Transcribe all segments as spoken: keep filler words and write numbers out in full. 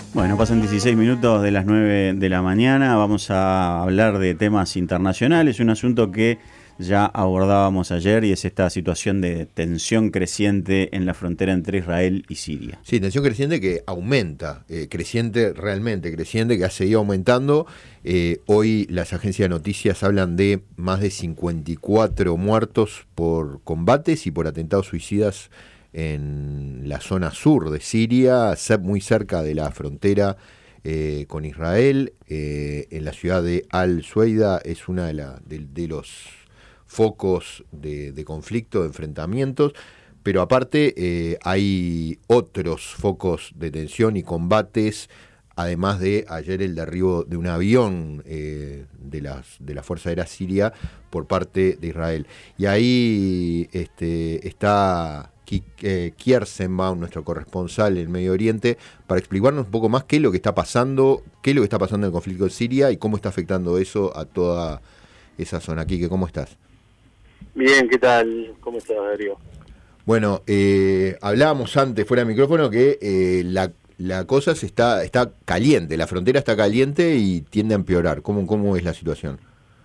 Bueno, pasan dieciséis minutos de las nueve de la mañana. Vamos a hablar de temas internacionales, un asunto que ya abordábamos ayer y es esta situación de tensión creciente en la frontera entre Israel y Siria. Sí, tensión creciente que aumenta, eh, creciente realmente, creciente que ha seguido aumentando. Eh, hoy las agencias de noticias hablan de más de cincuenta y cuatro muertos por combates y por atentados suicidas en la zona sur de Siria, muy cerca de la frontera eh, con Israel, eh, en la ciudad de Al-Sueida. Es una de, la, de, de los focos de, de conflicto, de enfrentamientos, pero aparte eh, hay otros focos de tensión y combates, además de ayer el derribo de un avión eh, de, las, de la Fuerza Aérea Siria por parte de Israel. Y ahí este, está Kierzenbaum, nuestro corresponsal en Medio Oriente, para explicarnos un poco más qué es lo que está pasando, qué es lo que está pasando en el conflicto de Siria y cómo está afectando eso a toda esa zona. Quique, ¿cómo estás? Bien, ¿qué tal? ¿Cómo estás, Darío? Bueno, eh, hablábamos antes, fuera de micrófono, que eh, la, la cosa se está, está caliente, la frontera está caliente y tiende a empeorar. ¿Cómo, cómo es la situación?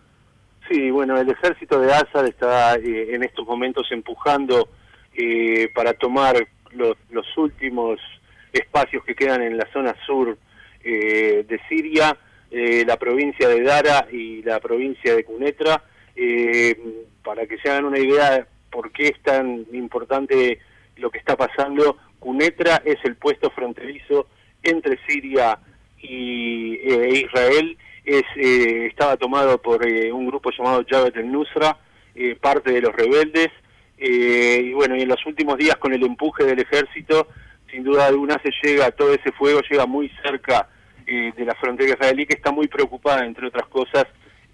Sí, bueno, el ejército de Assad está eh, en estos momentos empujando Eh, para tomar los, los últimos espacios que quedan en la zona sur eh, de Siria, eh, la provincia de Dara y la provincia de Quneitra. Eh, para que se hagan una idea de por qué es tan importante lo que está pasando, Quneitra es el puesto fronterizo entre Siria y eh, Israel. Es, eh, estaba tomado por eh, un grupo llamado Jabhat al-Nusra, eh, parte de los rebeldes. Eh, y bueno, y en los últimos días con el empuje del ejército, sin duda alguna se llega, todo ese fuego llega muy cerca eh, de la frontera israelí, que está muy preocupada, entre otras cosas,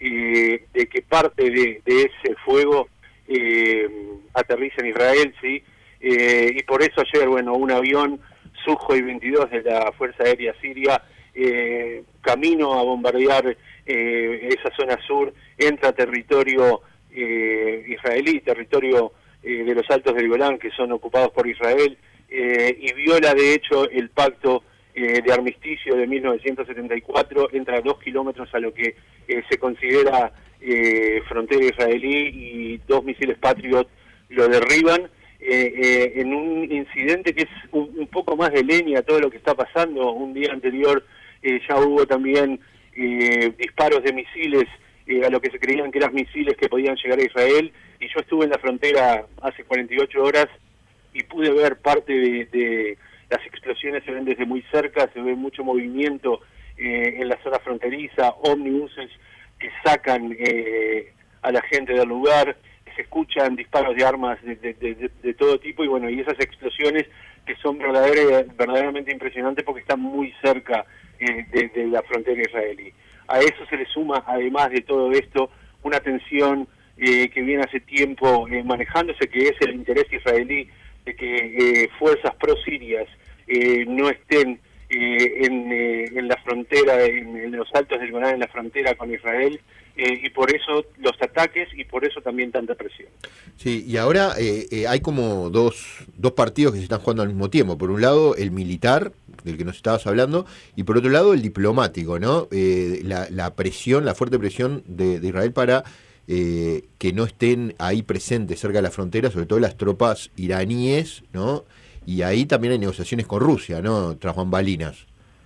eh, de que parte de, de ese fuego eh, aterriza en Israel, ¿sí? Eh, y por eso ayer, bueno, un avión Sukhoi veintidós de la Fuerza Aérea Siria, eh, camino a bombardear eh, esa zona sur, entra a territorio eh, israelí, territorio Eh, de los Altos del Golán, que son ocupados por Israel, eh, y viola de hecho el pacto eh, de armisticio de mil novecientos setenta y cuatro, entra a dos kilómetros a lo que eh, se considera eh, frontera israelí, y dos misiles Patriot lo derriban, eh, eh, en un incidente que es un, un poco más de leña todo lo que está pasando. Un día anterior eh, ya hubo también eh, disparos de misiles Eh, a lo que se creían que eran misiles que podían llegar a Israel, y yo estuve en la frontera hace cuarenta y ocho horas y pude ver parte de, de las explosiones, se ven desde muy cerca, se ve mucho movimiento eh, en la zona fronteriza, ómnibuses que sacan eh, a la gente del lugar, se escuchan disparos de armas de, de, de, de todo tipo, y bueno, y esas explosiones que son verdadera, verdaderamente impresionantes porque están muy cerca eh, de, de la frontera israelí. A eso se le suma, además de todo esto, una tensión eh, que viene hace tiempo eh, manejándose, que es el interés israelí de que eh, fuerzas pro-sirias eh, no estén eh, en, eh, en la frontera, en, en los Altos del Golán, en la frontera con Israel, eh, y por eso los ataques y por eso también tanta presión. Sí, y ahora eh, eh, hay como dos, dos partidos que se están jugando al mismo tiempo. Por un lado, el militar, del que nos estabas hablando, y por otro lado, el diplomático, ¿no? Eh, la, la presión, la fuerte presión de, de Israel para eh, que no estén ahí presentes cerca de la frontera, sobre todo las tropas iraníes, ¿no? Y ahí también hay negociaciones con Rusia, ¿no? Tras bambalinas.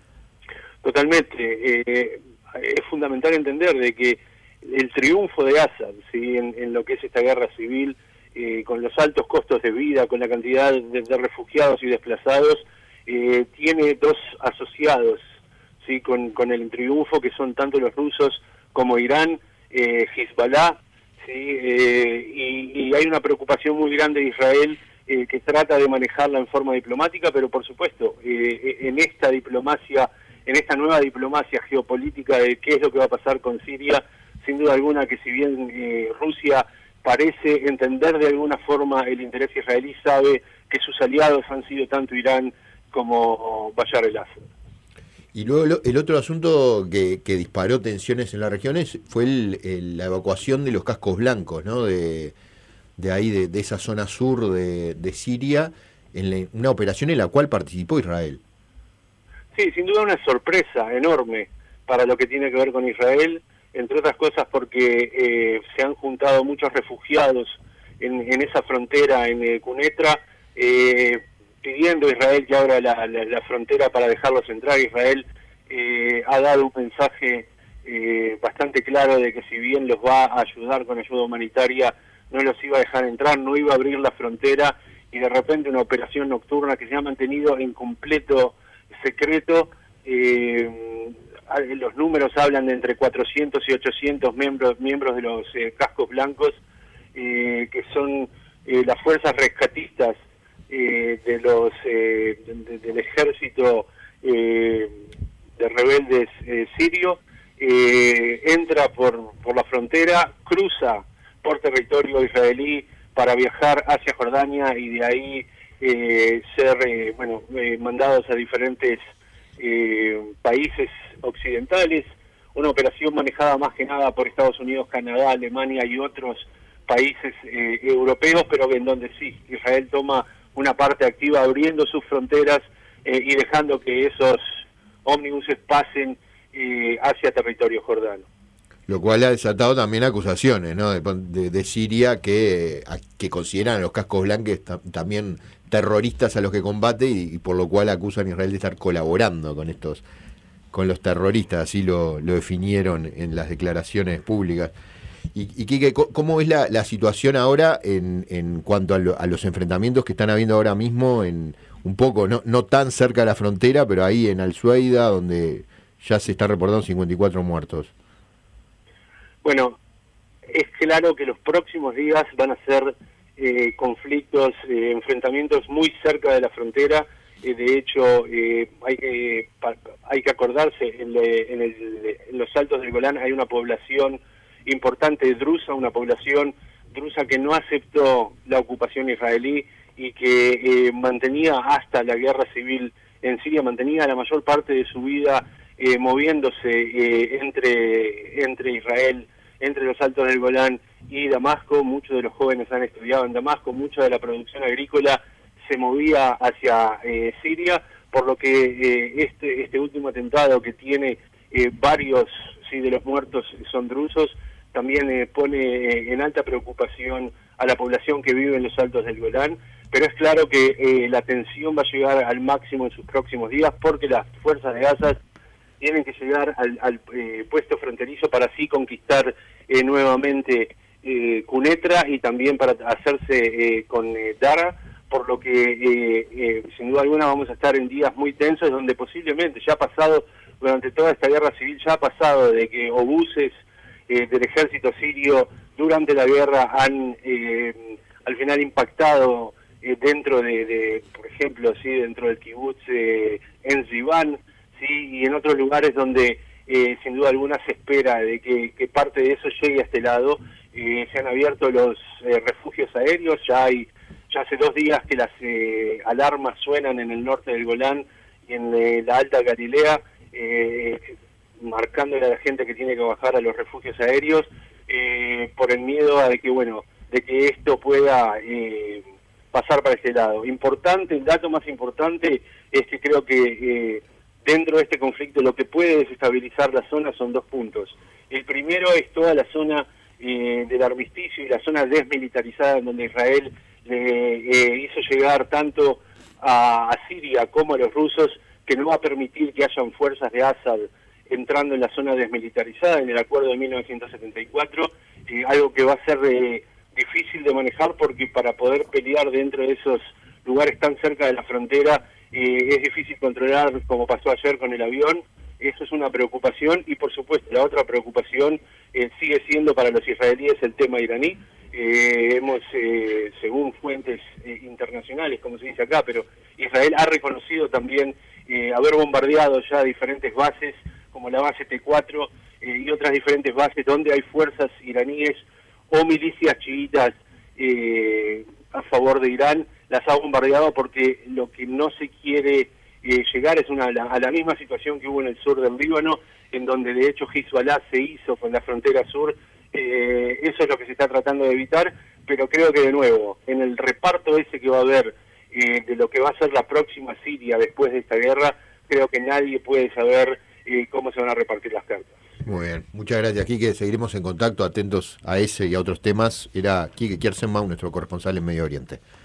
Totalmente. Eh, es fundamental entender de que el triunfo de Assad, ¿sí? en, en lo que es esta guerra civil, eh, con los altos costos de vida, con la cantidad de, de refugiados y desplazados, eh, tiene dos asociados, ¿sí? con, con el triunfo, que son tanto los rusos como Irán, eh, Hezbollah, ¿sí? eh, y, y hay una preocupación muy grande de Israel, eh, que trata de manejarla en forma diplomática, pero por supuesto, eh, en esta diplomacia, en esta nueva diplomacia geopolítica de qué es lo que va a pasar con Siria, sin duda alguna que si bien eh, Rusia parece entender de alguna forma el interés israelí, sabe que sus aliados han sido tanto Irán como Bashar el-Assad. Y luego el otro asunto que, que disparó tensiones en las regiones fue el, el, la evacuación de los cascos blancos, ¿no? De, de ahí, de, de esa zona sur de, de Siria, en la, una operación en la cual participó Israel. Sí, sin duda una sorpresa enorme para lo que tiene que ver con Israel, entre otras cosas porque eh, se han juntado muchos refugiados en, en esa frontera en eh, Quneitra, eh, pidiendo a Israel que abra la, la, la frontera para dejarlos entrar. Israel eh, ha dado un mensaje eh, bastante claro de que si bien los va a ayudar con ayuda humanitaria, no los iba a dejar entrar, no iba a abrir la frontera, y de repente una operación nocturna que se ha mantenido en completo secreto. Eh, los números hablan de entre cuatrocientos y ochocientos miembros, miembros de los eh, cascos blancos, eh, que son eh, las fuerzas rescatistas eh, de los eh, de, del ejército eh, de rebeldes eh, sirio. Eh, entra por, por la frontera, cruza por territorio israelí para viajar hacia Jordania y de ahí eh, ser eh, bueno eh, mandados a diferentes eh, países occidentales. Una operación manejada más que nada por Estados Unidos, Canadá, Alemania y otros países eh, europeos, pero en donde sí, Israel toma una parte activa abriendo sus fronteras eh, y dejando que esos ómnibuses pasen eh, hacia territorio jordano. Lo cual ha desatado también acusaciones, ¿no?, de, de, de Siria que, a, que consideran a los cascos blancos ta, también terroristas a los que combate y, y por lo cual acusan a Israel de estar colaborando con estos, con los terroristas, así lo, lo definieron en las declaraciones públicas. Y, y Quique, ¿cómo ves la, la situación ahora en, en cuanto a, lo, a los enfrentamientos que están habiendo ahora mismo, en un poco, no, no tan cerca de la frontera, pero ahí en Al-Suaida, donde ya se está reportando cincuenta y cuatro muertos? Bueno, es claro que los próximos días van a ser eh, conflictos, eh, enfrentamientos muy cerca de la frontera. Eh, de hecho, eh, hay, que, pa, hay que acordarse, en, le, en, el, en los Altos del Golán hay una población importante drusa, una población drusa que no aceptó la ocupación israelí y que eh, mantenía hasta la guerra civil en Siria, mantenía la mayor parte de su vida eh, moviéndose eh, entre, entre Israel, entre los Altos del Golán y Damasco. Muchos de los jóvenes han estudiado en Damasco, mucha de la producción agrícola se movía hacia eh, Siria, por lo que eh, este, este último atentado que tiene eh, varios sí, de los muertos son drusos, también eh, pone eh, en alta preocupación a la población que vive en los Altos del Golán, pero es claro que eh, la tensión va a llegar al máximo en sus próximos días porque las fuerzas de Gaza tienen que llegar al, al eh, puesto fronterizo para así conquistar eh, nuevamente eh, Quneitra y también para hacerse eh, con eh, Dara, por lo que eh, eh, sin duda alguna vamos a estar en días muy tensos donde posiblemente ya ha pasado, durante toda esta guerra civil ya ha pasado de que obuses eh, del ejército sirio durante la guerra han eh, al final impactado eh, dentro de, de, por ejemplo, sí, dentro del kibutz eh, en Zivan, sí, y en otros lugares donde eh, sin duda alguna se espera de que, que parte de eso llegue a este lado. Eh, se han abierto los eh, refugios aéreos, ya hay ya hace dos días que las eh, alarmas suenan en el norte del Golán y en eh, la Alta Galilea, eh, marcándole a la gente que tiene que bajar a los refugios aéreos eh, por el miedo a de que bueno de que esto pueda eh, pasar para este lado. Importante, el dato más importante es que creo que eh, dentro de este conflicto lo que puede desestabilizar la zona son dos puntos. El primero es toda la zona eh, del armisticio y la zona desmilitarizada en donde Israel le eh, hizo llegar tanto a, a Siria como a los rusos, que no va a permitir que hayan fuerzas de Assad entrando en la zona desmilitarizada en el acuerdo de mil novecientos setenta y cuatro, eh, algo que va a ser eh, difícil de manejar porque para poder pelear dentro de esos lugares tan cerca de la frontera eh, es difícil controlar, como pasó ayer con el avión. Eso es una preocupación y por supuesto la otra preocupación eh, sigue siendo para los israelíes el tema iraní. Eh, hemos, eh, según fuentes eh, internacionales, como se dice acá, pero Israel ha reconocido también eh, haber bombardeado ya diferentes bases, como la base T cuatro eh, y otras diferentes bases donde hay fuerzas iraníes o milicias chiitas eh, a favor de Irán. Las ha bombardeado porque lo que no se quiere eh, llegar es una, a, la, a la misma situación que hubo en el sur del Líbano, en donde de hecho Hezbollah se hizo con la frontera sur. Eh, eso es lo que se está tratando de evitar, pero creo que de nuevo, en el reparto ese que va a haber eh, de lo que va a ser la próxima Siria después de esta guerra, creo que nadie puede saber eh, cómo se van a repartir las cartas. Muy bien, muchas gracias, Quique. Seguiremos en contacto, atentos a ese y a otros temas. Era Quique Kiersema, nuestro corresponsal en Medio Oriente.